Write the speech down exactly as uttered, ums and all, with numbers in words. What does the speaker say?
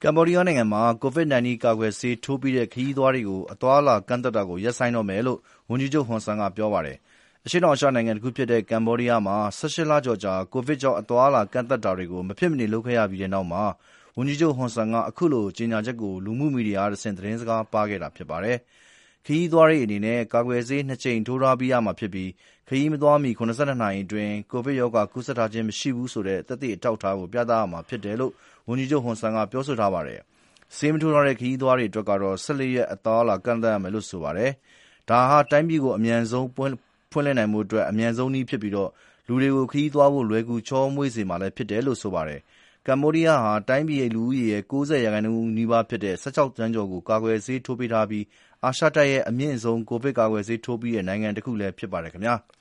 ကမ္ဘောဒီးယားနိုင်ငံမှာ ကိုဗစ် ၁၉ ကာကွယ်ဆေးထိုးပြီးတဲ့ခရီးသွားတွေကိုအသွားအလာကန့်သတ်တာကိုရပ်ဆိုင်းတော့မယ်လို့ဝန်ကြီးချုပ်ဟွန်ဆန်ကပြောပါတယ်။အရှေ့တောင်အာရှနိုင်ငံတခုဖြစ်တဲ့ကမ္ဘောဒီးယားမှာ၁၈လကျော်ကြာကိုဗစ်ကြောင့်အသွားအလာကန့်သတ်တာတွေကိုမဖြစ်မနေလုပ်ခဲ့ရပြီးတဲ့နောက်မှာဝန်ကြီးချုပ်ဟွန်ဆန်ကအခုလိုကြေညာချက်ကိုလူမှုမီဒီယာကတဆင့်သတင်းစကားပါးခဲ့တာဖြစ်ပါတယ်။ခရီးသွားတွေအနေနဲ့ကာကွယ်ဆေးနှစ်ကြိမ်ထိုးထားပြီးရမှာဖြစ်ပြီးခရီးမသွားမီ၇၂နာရီအတွင်းကိုဗစ်ရောဂါကူးစက်ထားခြင်းမရှိဘူးဆိုတဲ့သက်သေအထောက်အထားကိုပြသရမှာဖြစ်တယ်လို့ဝန်ကြီးချုပ်ဟွန်ဆန်ကပြောဆိုထားပါတယ်။ဆေးမထိုးထားတဲ့ခရီးသွားတွေအတွက်ကတော့၁၄ရက်အသွားအလာကန့်သတ်ရမယ်လို့ဆိုပါတယ်။ဒါဟာတိုင်းပြည်ကိုအမြန်ဆုံးဖွင့်လှစ်နိုင်ဖို့အတွက်အမြန်ဆုံးနည်းဖြစ်ပြီးလူတွေကိုခရီးသွားဖို့လွယ်ကူချောမွေ့စေမှာလည်းဖြစ်တယ်လို့ဆိုပါတယ်။ကမ္ဘောဒီးယားဟာတိုင်းပြည်လူဦးရေရဲ့၉၀ရာခိုင်နှုန်းနီးပါးဖြစ်တဲ့၁၆သန်းကျော်ကိုကာကွယ်ဆေးထိုးပေးထားပြီးအာရှတိုက်ရဲ့အမြင့်ဆုံးကိုဗစ်ကာကွယ်ဆေးထိုးပြီးတဲ့နိုင်ငံတခုလည်းဖြစ်ပါတယ်ခင်ဗျာ။